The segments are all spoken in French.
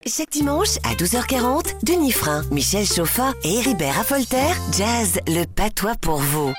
Chaque dimanche à 12h40, Denis Frein, Michel Chauffat et Héribert Affolter jazz le patois pour vous.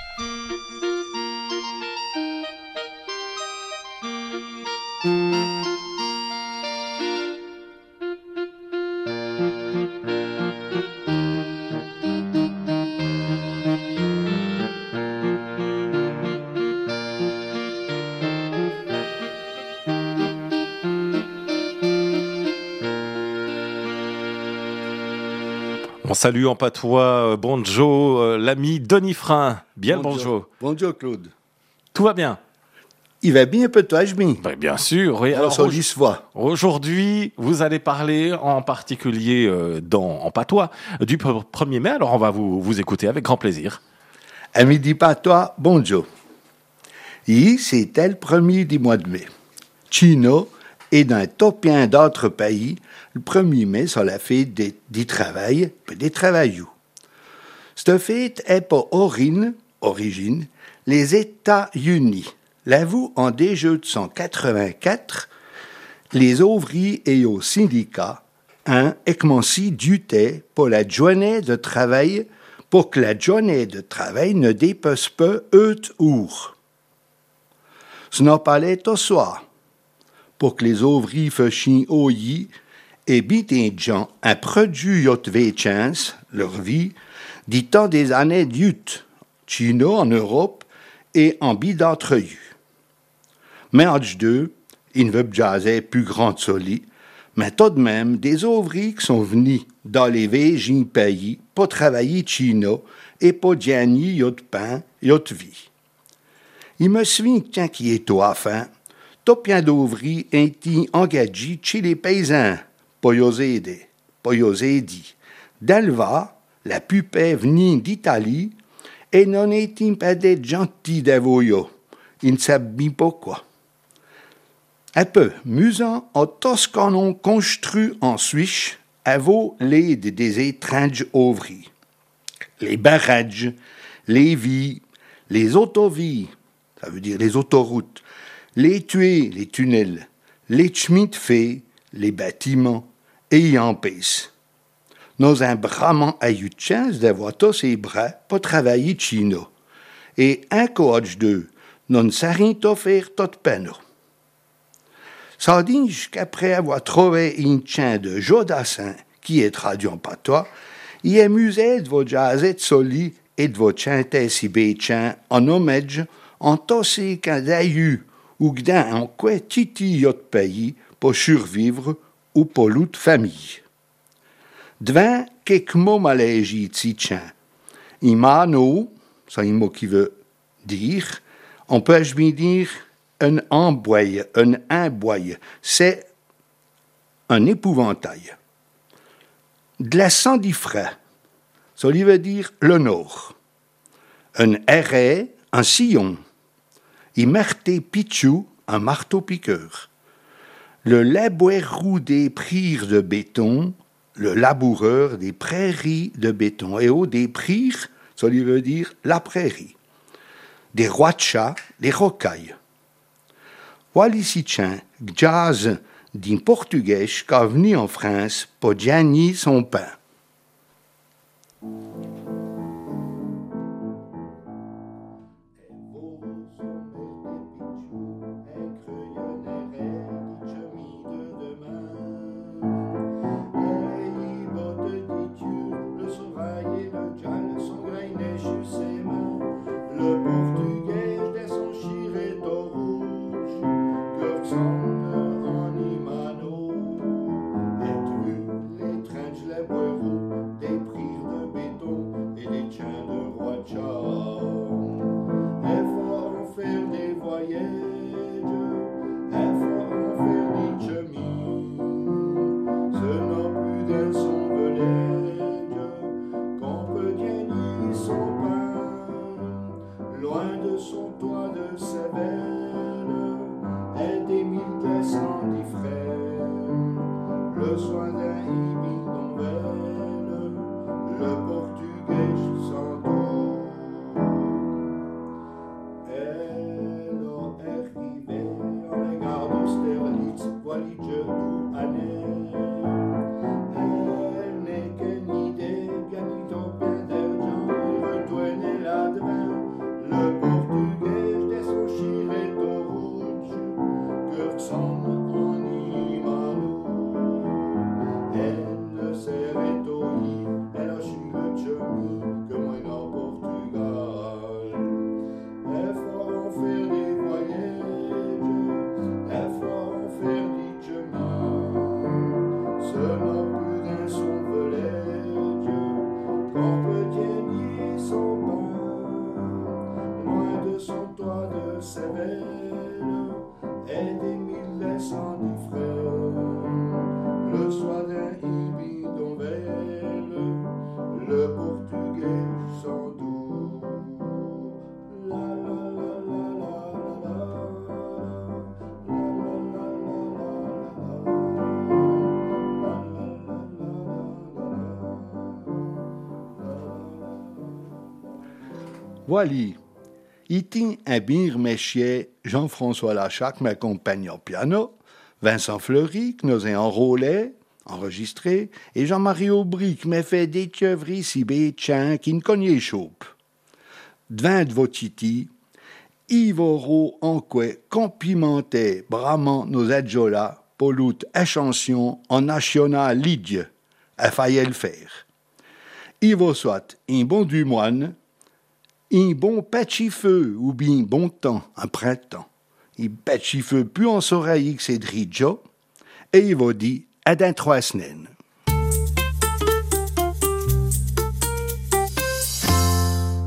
On salue en patois bonjour l'ami Denis Frein. Bien bonjour. Bonjour Claude. Tout va bien? Il va bien peu toi, Jmi? Bien sûr. Oui. Alors aujourd'hui, vous allez parler en particulier en patois du 1er mai. Alors on va vous écouter avec grand plaisir. À midi patois, bonjour. Hier, c'était le 1er du mois de mai. Chino et dans topien d'autres pays, le 1er mai, c'est la fête du travail et des travailleurs. Cette fête est pour origine, les États-Unis. L'avoue en 1884, les ouvriers et aux syndicats commencé d'uter pour la journée de travail, pour que la journée de travail ne dépasse pas 8 heures. Ce n'est pas l'air au soir, pour que les ouvriers fassent au lit et des gens un produit de chance, leur vie, du temps des années d'ut, Chino en Europe et en bid d'entre eux. Mais en deux, ils ne veulent jaser plus grand soli, mais tout de même, des ouvriers qui sont venus dans les végins pays pour travailler Chino et pour gagner yot pain, yot vie. Il me souvient quand qui est toi fin, tout bien d'ouvriers ont été engagés chez les paysans, pour y aider. D'Alva, la pupée venue d'Italie, et non est pas des gentils d'avoyo. Ils ne savent pas quoi. Un peu musant, en Toscanon construit en Suisse, avant l'aide des étranges ouvriers. Les barrages, les vies, les autovies, ça veut dire les autoroutes, les tunnels, les chemins de fer, les bâtiments, et en pèse. Nous avons vraiment eu chance d'avoir tous ces bras pour travailler Chino. Et un coach d'eux, nous ne savons pas faire toute peine. Ça dit qu'après avoir trouvé une chant de Jodassin, qui est traduit en patois, il est musé de vous jaser de soli et de vous chanter si béchan en hommage en tossé qu'un d'ailleurs ou qu'un en quoi titi yot pays pour survivre ou pour l'autre famille. Devant quelques mots malaisis titchan. Imano, c'est un mot qui veut dire, on peut bien dire un emboye, c'est un épouvantail. De la sandifra, ça lui veut dire le nord. Un erré, un sillon. Imerte pichou, un marteau-piqueur. Le laboureur des prires de béton, le laboureur des prairies de béton. Et au des prires, ça lui veut dire la prairie. Des rois de chat, des rocailles. Voilà ici, jazz d'un Portugais qui est venu en France pour gagner son pain. Austerlitz, Wallige, du Anne. soit un ibidonvel, le portugais sans doute. La la la la la Voilà. Ici, un bir méchier, Jean-François Lachac m'accompagne au piano, Vincent Fleury, qui nous a enrôlé, enregistré, et Jean-Marie Aubry, qui m'a fait des tchèvres si bétchins qui ne connaît choupe. Devant de vos titi, Ivoro enque complimenté bramant nos adjola, polut échantillon en national lidie, a failli le faire. Ivo soit un bon du moine, un bon petit feu ou bien bon temps, un printemps. Un petit feu plus en soreille que c'est drigio, et il va dire, à dans 3 semaines.